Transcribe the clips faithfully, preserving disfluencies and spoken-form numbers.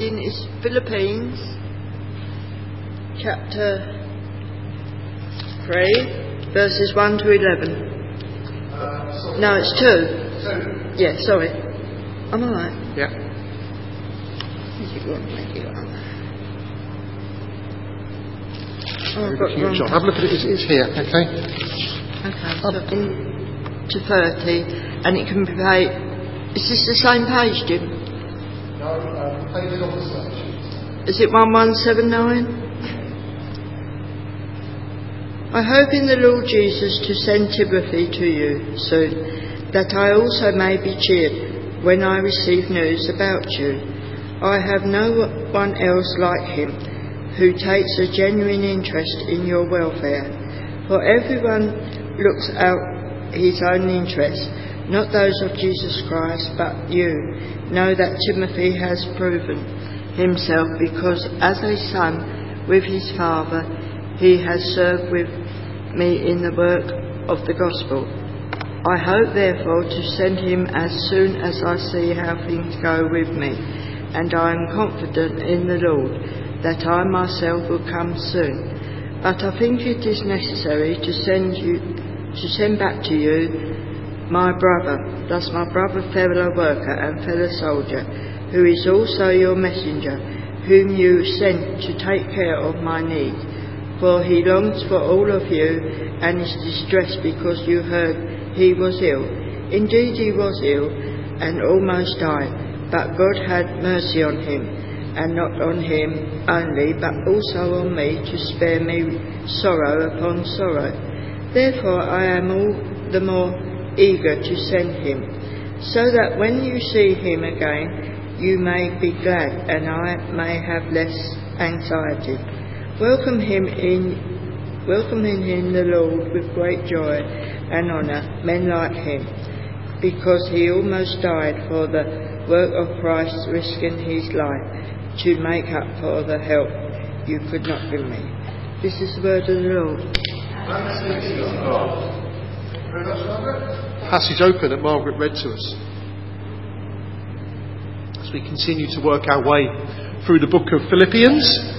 reading is Philippians chapter three, verses one to eleven. Uh, no, it's two. Two. Yeah, sorry. I'm alright. Yeah. If you want to make it up. Oh, I've Got got the wrong. Have a look at it. It's, it's here, okay? Okay, so in to thirty, and it can be paid. Is this the same page, Jim? No, um, page it on the search. Is it one one seven nine? I hope in the Lord Jesus to send Timothy to you soon, that I also may be cheered when I receive news about you. I have no one else like him who takes a genuine interest in your welfare. For everyone looks out his own interests, not those of Jesus Christ, but you know that Timothy has proven himself, because as a son with his father, he has served with me in the work of the gospel. I hope therefore to send him as soon as I see how things go with me, and I am confident in the Lord that I myself will come soon. But I think it is necessary to send you to send back to you my brother, thus my brother, fellow worker and fellow soldier, who is also your messenger, whom you sent to take care of my need. For he longs for all of you and is distressed because you heard he was ill. Indeed he was ill and almost died, but God had mercy on him, and not on him only, but also on me, to spare me sorrow upon sorrow. Therefore I am all the more eager to send him, so that when you see him again you may be glad, and I may have less anxiety. Welcome him in, welcome him in the Lord with great joy and honour, men like him, because he almost died for the work of Christ, risking his life to make up for the help you could not give me. This is the word of the Lord. Passage open that Margaret read to us. As we continue to work our way through the book of Philippians,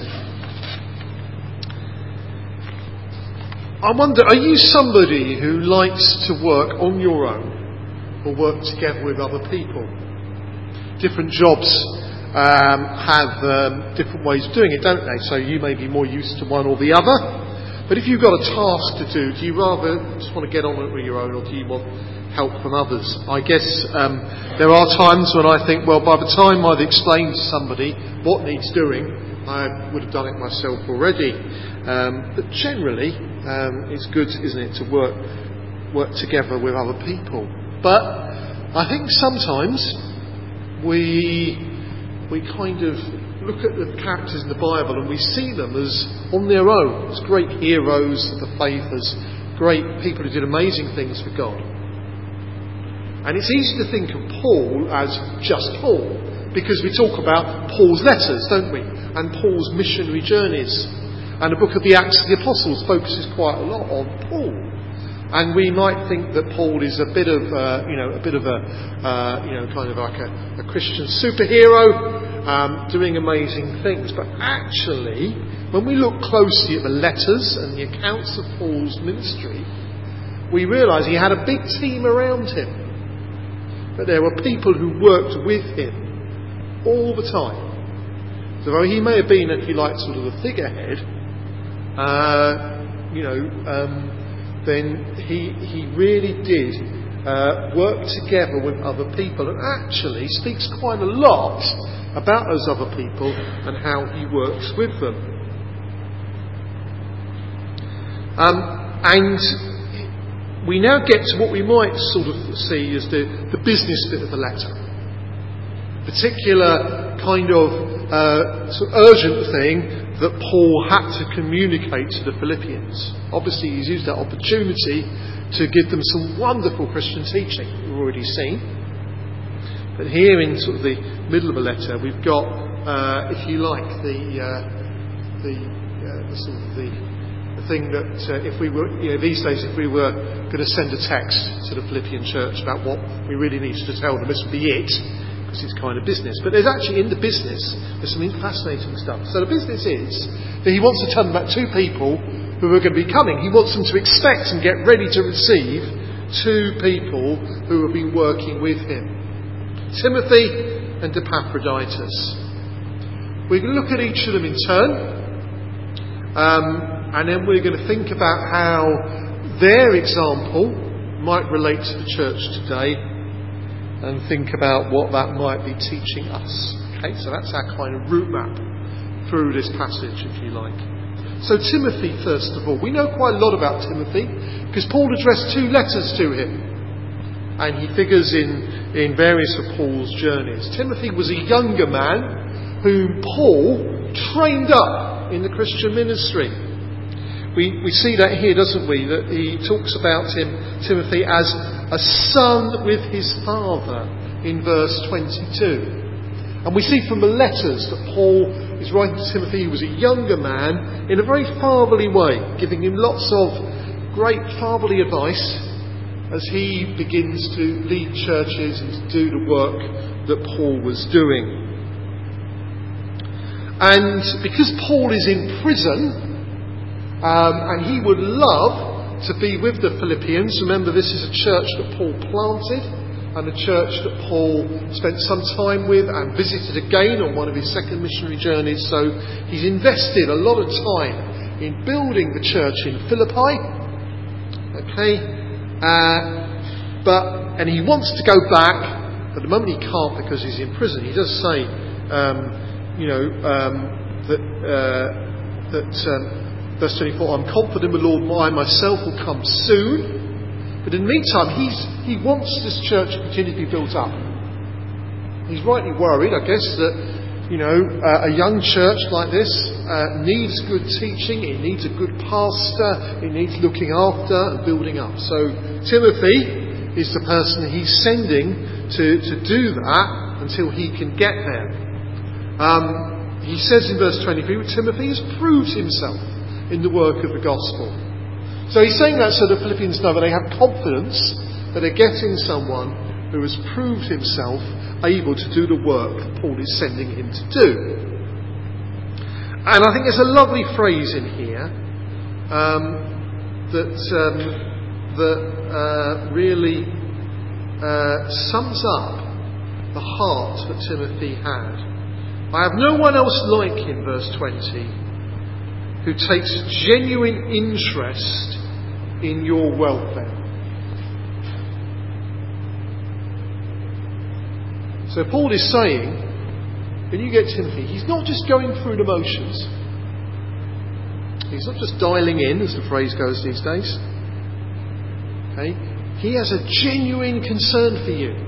I wonder, are you somebody who likes to work on your own or work together with other people? Different jobs um, have um, different ways of doing it, don't they? So you may be more used to one or the other. But if you've got a task to do, do you rather just want to get on with it on your own, or do you want help from others? I guess um, there are times when I think, well, by the time I've explained to somebody what needs doing, I would have done it myself already. Um, but generally, um, it's good, isn't it, to work work together with other people. But I think sometimes we we kind of look at the characters in the Bible and we see them as on their own, as great heroes of the faith, as great people who did amazing things for God. And it's easy to think of Paul as just Paul, because we talk about Paul's letters, don't we? And Paul's missionary journeys. And the book of the Acts of the Apostles focuses quite a lot on Paul. And we might think that Paul is a bit of, uh, you know, a bit of a, uh, you know, kind of like a, a Christian superhero, um, doing amazing things. But actually, when we look closely at the letters and the accounts of Paul's ministry, we realise he had a big team around him. But there were people who worked with him all the time. So though he may have been, if you like, sort of the figurehead, uh, you know, um, then he he really did uh, work together with other people, and actually speaks quite a lot about those other people and how he works with them. Um, and we now get to what we might sort of see as the, the business bit of the letter. Particular kind of, uh, sort of urgent thing that Paul had to communicate to the Philippians. Obviously he's used that opportunity to give them some wonderful Christian teaching we've already seen. But here in sort of the middle of the letter we've got, uh, if you like, the uh, the, uh, the sort of the, the thing that uh, if we were, you know, these days if we were going to send a text to the Philippian church about what we really needed to tell them, this would be it. because it's kind of business. But there's actually, in the business, there's some fascinating stuff. So the business is that he wants to tell them about two people who are going to be coming. He wants them to expect and get ready to receive two people who have been working with him. Timothy and Epaphroditus. We're going to look at each of them in turn. Um, and then we're going to think about how their example might relate to the church today, and think about what that might be teaching us. Okay, so that's our kind of route map through this passage, if you like. So Timothy, first of all. We know quite a lot about Timothy because Paul addressed two letters to him, and he figures in, in various of Paul's journeys. Timothy was a younger man whom Paul trained up in the Christian ministry. We, we see that here, doesn't we? That he talks about him, Timothy, as a son with his father in verse twenty-two. And we see from the letters that Paul is writing to Timothy, he was a younger man, in a very fatherly way, giving him lots of great fatherly advice as he begins to lead churches and to do the work that Paul was doing. And because Paul is in prison, Um, and he would love to be with the Philippians. Remember, this is a church that Paul planted, and a church that Paul spent some time with and visited again on one of his second missionary journeys. So he's invested a lot of time in building the church in Philippi. Okay, uh, but and he wants to go back, but at the moment he can't because he's in prison. He does say, um, you know, um, that uh, that. Um, Verse twenty-four, I'm confident the Lord I myself will come soon. But in the meantime, he's, he wants this church to continue to be built up. He's rightly worried, I guess, that, you know, uh, a young church like this uh, needs good teaching, it needs a good pastor, it needs looking after and building up. So Timothy is the person he's sending to, to do that until he can get there. Um, he says in verse twenty-three, Timothy has proved himself in the work of the gospel. So he's saying that so the Philippians know that they have confidence that they're getting someone who has proved himself able to do the work that Paul is sending him to do. And I think there's a lovely phrase in here um, that um, that uh, really uh, sums up the heart that Timothy had. I have no one else like him, verse twenty, who takes genuine interest in your welfare. So Paul is saying, when you get Timothy, he's not just going through the motions. He's not just dialing in, as the phrase goes these days. Okay? He has a genuine concern for you.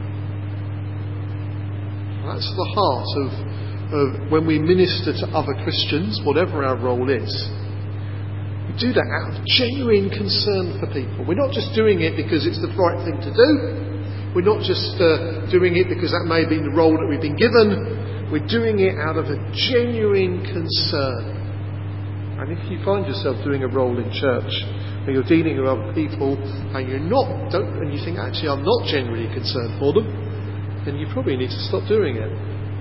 That's the heart of Of when we minister to other Christians, whatever our role is. We do that out of genuine concern for people. We're not just doing it because it's the right thing to do. We're not just uh, doing it because that may have been the role that we've been given. We're doing it out of a genuine concern. And if you find yourself doing a role in church where you're dealing with other people and you're not, don't, and you think, actually, I'm not genuinely concerned for them, then you probably need to stop doing it.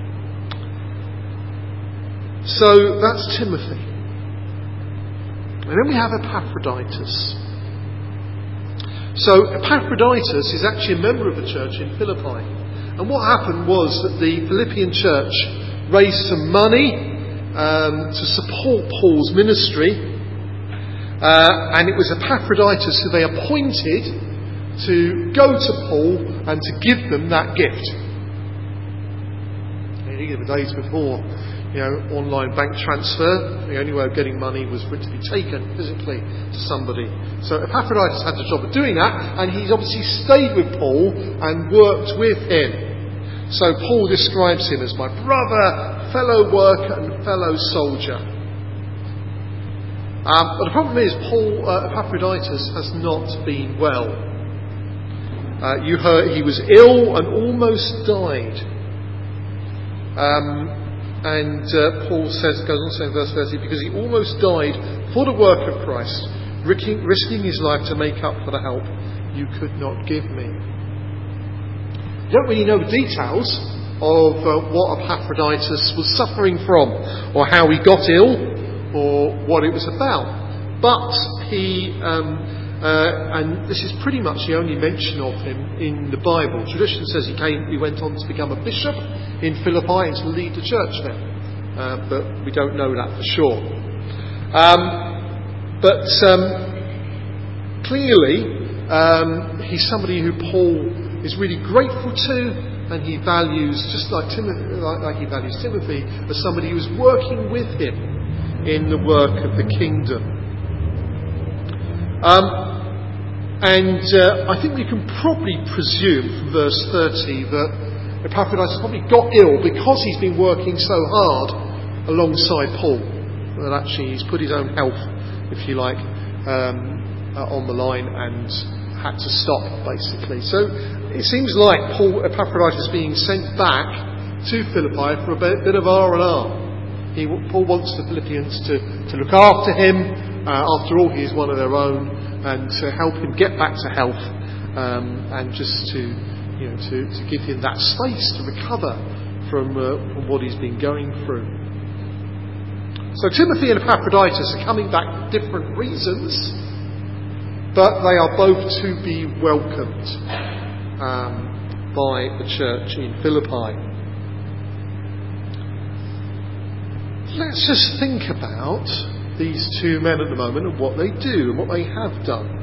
So that's Timothy. And then we have Epaphroditus. So Epaphroditus is actually a member of the church in Philippi. And what happened was that the Philippian church raised some money um, to support Paul's ministry. Uh, and it was Epaphroditus who they appointed to go to Paul and to give them that gift. In the days before, you know, online bank transfer, the only way of getting money was for it to be taken physically to somebody. So Epaphroditus had the job of doing that, and he's obviously stayed with Paul and worked with him. So Paul describes him as my brother, fellow worker and fellow soldier. Um, but the problem is, Paul uh, Epaphroditus has not been well. Uh, you heard he was ill and almost died. Um, And uh, Paul says, goes on to say in verse thirty, because he almost died for the work of Christ, risking, risking his life to make up for the help you could not give me. We don't really know the details of uh, what Epaphroditus was suffering from, or how he got ill, or what it was about. But he, um, uh, and this is pretty much the only mention of him in the Bible. Tradition says he came, he went on to become a bishop in Philippi and to lead the church there, uh, but we don't know that for sure. Um, but um, clearly, um, he's somebody who Paul is really grateful to. And he values, just like Timothy, like, like he values Timothy, as somebody who's working with him in the work of the kingdom. Um, and uh, I think we can probably presume from verse thirty that Epaphroditus probably got ill because he's been working so hard alongside Paul. That actually he's put his own health, if you like, um, uh, on the line and had to stop, basically. So it seems like Paul Epaphroditus being sent back to Philippi for a bit, bit of R and R. He, Paul wants the Philippians to, to look after him. Uh, after all, he is one of their own, and to help him get back to health, um, and just to, you know, to, to give him that space to recover from, uh, from what he's been going through. So Timothy and Epaphroditus are coming back for different reasons, but they are both to be welcomed um, by the church in Philippi. Let's just think about these two men at the moment and what they do and what they have done.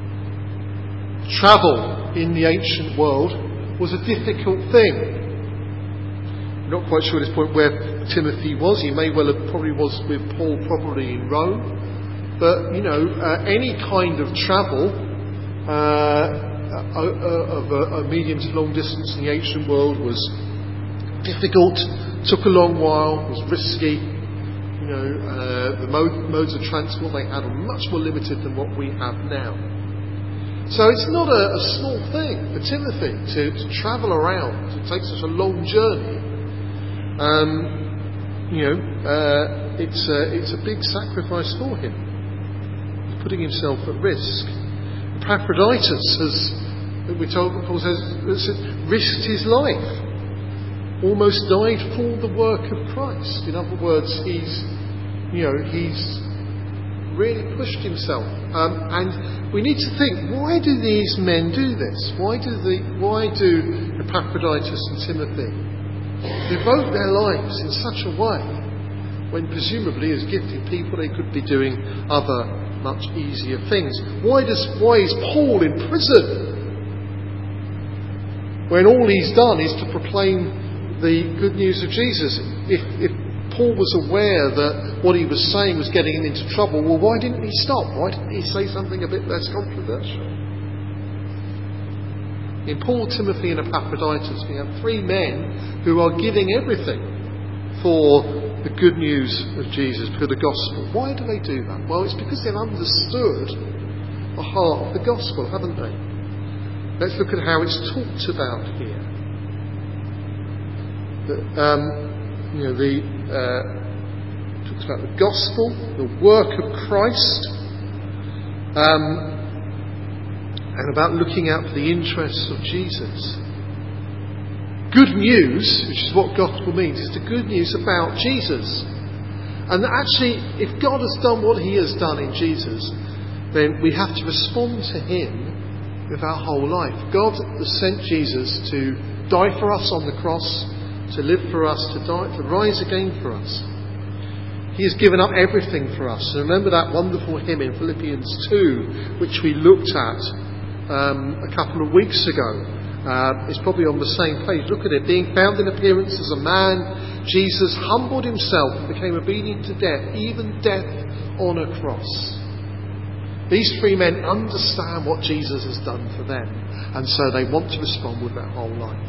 Travel in the ancient world was a difficult thing. I'm not quite sure at this point where Timothy was. He may well have probably was with Paul, probably in Rome. But, you know, uh, any kind of travel uh, uh, of a, a medium to long distance in the ancient world was difficult, took a long while, was risky. You know, uh, the mode, modes of transport they had were much more limited than what we have now. So it's not a, a small thing for Timothy to, to travel around, to take such a long journey. Um, you know, uh, it's, a, it's a big sacrifice for him. Putting himself at risk. Epaphroditus has, we're told, Paul says, risked his life, almost died for the work of Christ. In other words, he's, you know, he's really pushed himself. Um, and we need to think: why do these men do this? Why do the, why do Epaphroditus and Timothy devote their lives in such a way when presumably, as gifted people, they could be doing other much easier things? Why does why is Paul in prison when all he's done is to proclaim the good news of Jesus? If, if Paul was aware that what he was saying was getting him into trouble, well, why didn't he stop? Why didn't he say something a bit less controversial? In Paul, Timothy and Epaphroditus, we have three men who are giving everything for the good news of Jesus, for the gospel. Why do they do that? Well, it's because they've understood the heart of the gospel, haven't they? Let's look at how it's talked about here. The, um, you know, the uh, talks about the gospel, the work of Christ, um, and about looking out for the interests of Jesus. Good news, which is what gospel means, is the good news about Jesus. And that actually, if God has done what he has done in Jesus, then we have to respond to him with our whole life. God has sent Jesus to die for us on the cross, to live for us, to die, to rise again for us. He has given up everything for us. So remember that wonderful hymn in Philippians two, which we looked at um, a couple of weeks ago. Uh, it's probably on the same page. Look at it. Being found in appearance as a man, Jesus humbled himself and became obedient to death, even death on a cross. These three men understand what Jesus has done for them, and so they want to respond with their whole life.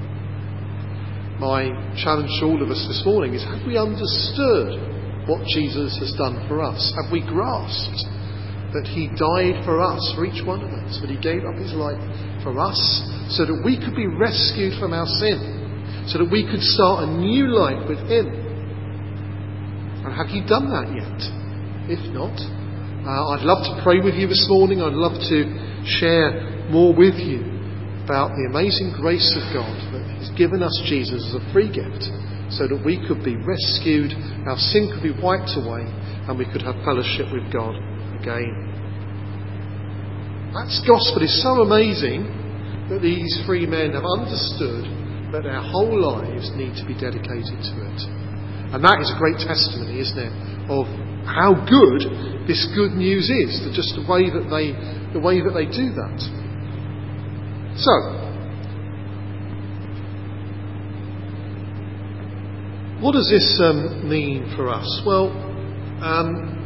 My challenge to all of us this morning is: have we understood what Jesus has done for us? Have we grasped that he died for us, for each one of us, that he gave up his life for us, so that we could be rescued from our sin, so that we could start a new life with him? And have you done that yet? If not, uh, I'd love to pray with you this morning. I'd love to share more with you. about the amazing grace of God that He's given us Jesus as a free gift so that we could be rescued, our sin could be wiped away, and we could have fellowship with God again. That gospel is so amazing that these three men have understood that their whole lives need to be dedicated to it. And that is a great testimony, isn't it, of how good this good news is, just the way that they, the way that they do that. So, what does this um, mean for us? Well, um,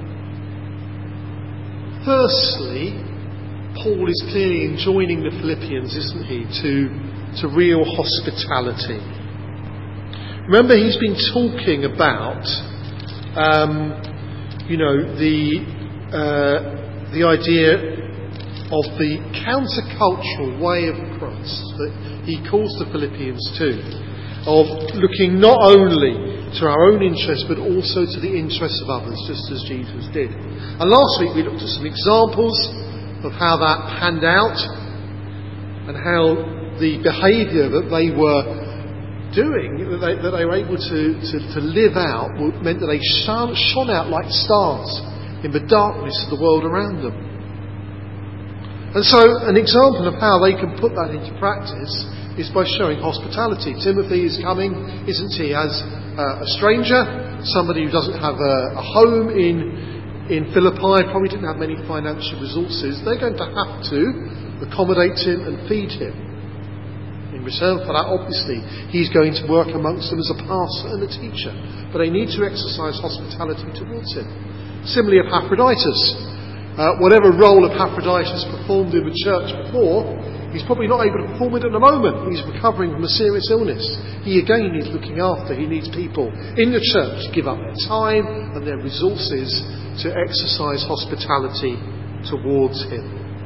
firstly, Paul is clearly enjoining the Philippians, isn't he, to, to real hospitality. Remember, he's been talking about, um, you know, the uh, the idea of the countercultural way of Christ that he calls the Philippians to, of looking not only to our own interests but also to the interests of others, just as Jesus did. And last week we looked at some examples of how that panned out and how the behaviour that they were doing, that they, that they were able to, to, to live out, meant that they shone, shone out like stars in the darkness of the world around them. And so an example of how they can put that into practice is by showing hospitality. Timothy is coming, isn't he, as uh, a stranger, somebody who doesn't have a, a home in, in Philippi, probably didn't have many financial resources. They're going to have to accommodate him and feed him. In return for that, obviously, he's going to work amongst them as a pastor and a teacher. But they need to exercise hospitality towards him. Similarly, Epaphroditus. Uh, whatever role Epaphroditus performed in the church before, he's probably not able to perform it at the moment. He's recovering from a serious illness. He again needs looking after. He needs people in the church to give up their time and their resources to exercise hospitality towards him.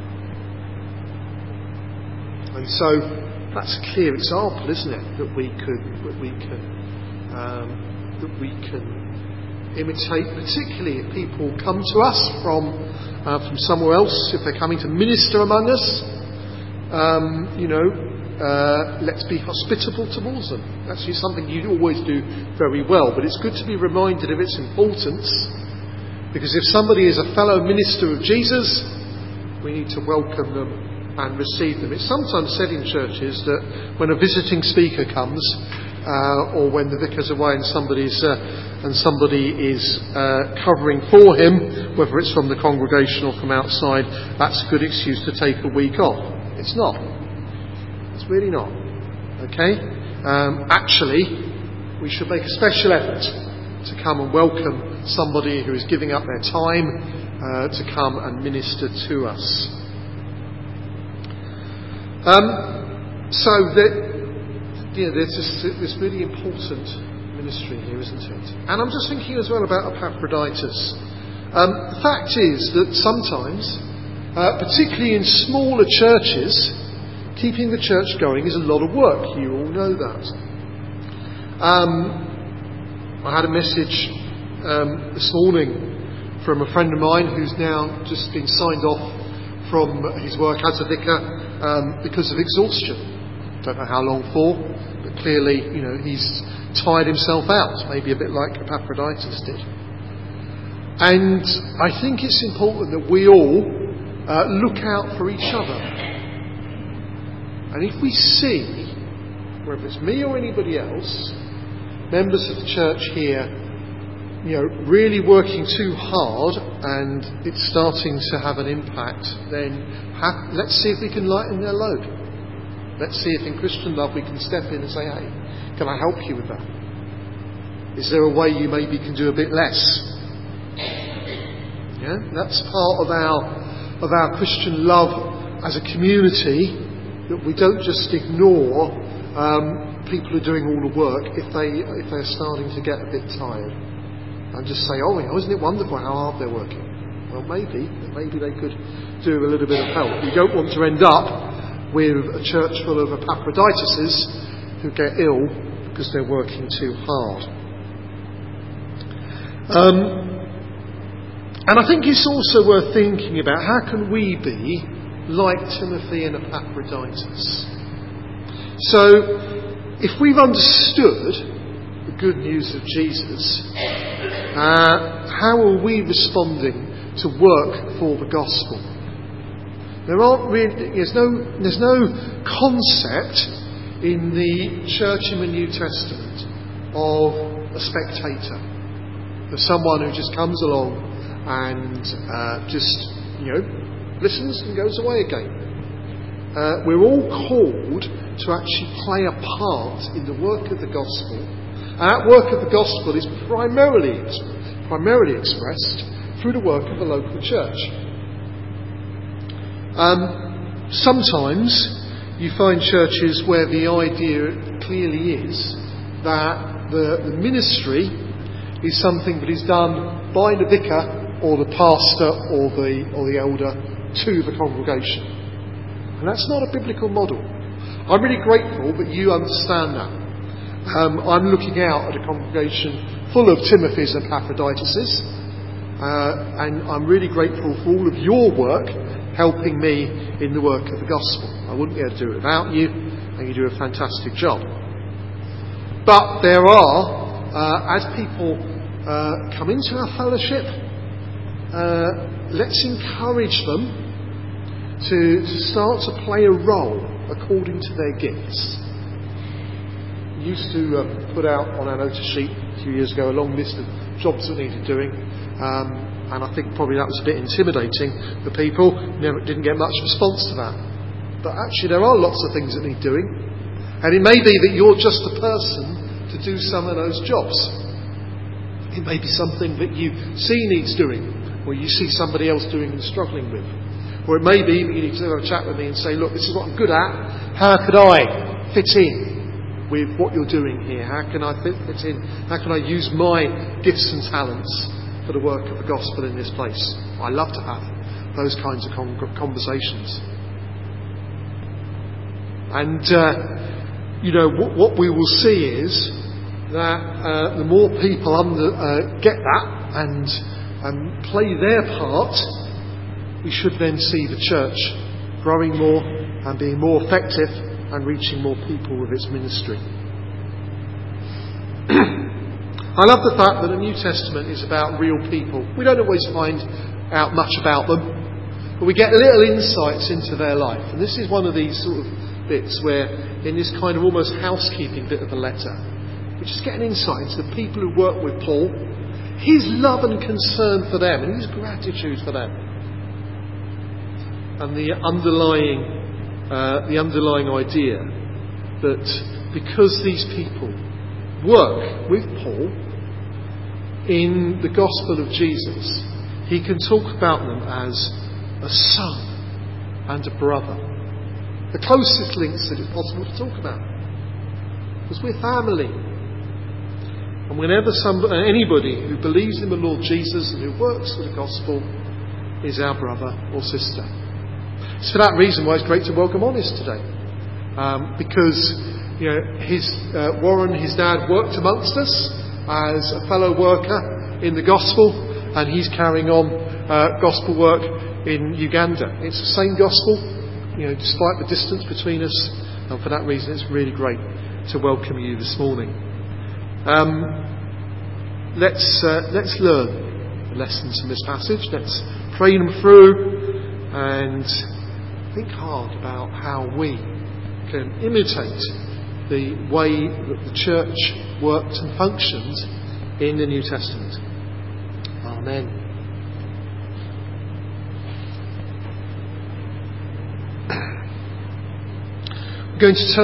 And so that's a clear example, isn't it, that we could that we can um, that we can imitate, particularly if people come to us from uh, from somewhere else, if they're coming to minister among us. Um, you know, uh, let's be hospitable towards them. That's something you always do very well, but it's good to be reminded of its importance, because if somebody is a fellow minister of Jesus, we need to welcome them and receive them. It's sometimes said in churches that when a visiting speaker comes, uh, or when the vicar's away and somebody's uh, and somebody is uh, covering for him, whether it's from the congregation or from outside, that's a good excuse to take a week off. It's not. It's really not. Okay? Um, actually, we should make a special effort to come and welcome somebody who is giving up their time uh, to come and minister to us. Um, so that, yeah, there's this, this really important ministry here, isn't it? And I'm just thinking as well about Epaphroditus. Um, the fact is that sometimes, uh, particularly in smaller churches, keeping the church going is a lot of work. You all know that. Um, I had a message um, this morning from a friend of mine who's now just been signed off from his work as a vicar um, because of exhaustion. Don't know how long for, but clearly, you know, he's tired himself out, maybe a bit like Epaphroditus did. And I think it's important that we all uh, look out for each other. And if we see, whether it's me or anybody else, members of the church here, you know, really working too hard and it's starting to have an impact, then have, let's see if we can lighten their load. Let's see if in Christian Love we can step in and say, hey, can I help you with that? Is there a way you maybe can do a bit less? Yeah, that's part of our of our Christian love as a community, that we don't just ignore um, people who are doing all the work if they if they're starting to get a bit tired, and just say, oh, isn't it wonderful how hard they're working? Well, maybe maybe they could do a little bit of help. We don't want to end up with a church full of Epaphroditus who get ill because they're working too hard. Um, and I think it's also worth thinking about, how can we be like Timothy and Epaphroditus? So, if we've understood the good news of Jesus, uh, how are we responding to work for the gospel? There aren't really, there's no, there's no concept in the church in the New Testament of a spectator, of someone who just comes along and uh, just, you know, listens and goes away again. Uh, we're all called to actually play a part in the work of the gospel, and that work of the gospel is primarily primarily expressed through the work of the local church. Um, sometimes you find churches where the idea clearly is that the, the ministry is something that is done by the vicar or the pastor or the or the elder to the congregation. And that's not a biblical model. I'm really grateful that you understand that. Um, I'm looking out at a congregation full of Timothys and Epaphroditus, uh, and I'm really grateful for all of your work helping me in the work of the gospel. I wouldn't be able to do it without you, and you do a fantastic job. But there are, uh, as people uh, come into our fellowship, uh, let's encourage them to, to start to play a role according to their gifts. We used to um, put out on our notice sheet a few years ago a long list of jobs that needed doing. Um, And I think probably that was a bit intimidating for people. Never didn't get much response to that. But actually there are lots of things that need doing. And it may be that you're just the person to do some of those jobs. It may be something that you see needs doing, or you see somebody else doing and struggling with. Or it may be that you need to have a chat with me and say, look, this is what I'm good at. How could I fit in with what you're doing here? How can I fit, fit in? How can I use my gifts and talents for the work of the gospel in this place? I love to have those kinds of con- conversations. And, uh, you know, what, what we will see is that uh, the more people under, uh, get that and, and play their part, we should then see the church growing more and being more effective and reaching more people with its ministry. I love the fact that the New Testament is about real people. We don't always find out much about them, but we get little insights into their life. And this is one of these sort of bits where, in this kind of almost housekeeping bit of the letter, we just get an insight into the people who work with Paul, his love and concern for them, and his gratitude for them, and the underlying, uh, the underlying idea that because these people work with Paul in the gospel of Jesus, he can talk about them as a son and a brother. The closest links that it's possible to talk about. Because we're family. And whenever some, anybody who believes in the Lord Jesus and who works for the gospel is our brother or sister. It's for that reason why it's great to welcome Honest today. Um, because You know, his uh, Warren, his dad, worked amongst us as a fellow worker in the gospel, and he's carrying on uh, gospel work in Uganda. It's the same gospel, you know, despite the distance between us, and for that reason, it's really great to welcome you this morning. Um, let's uh, let's learn the lessons from this passage. Let's pray them through and think hard about how we can imitate the way that the church worked and functioned in the New Testament. Amen. We're going to turn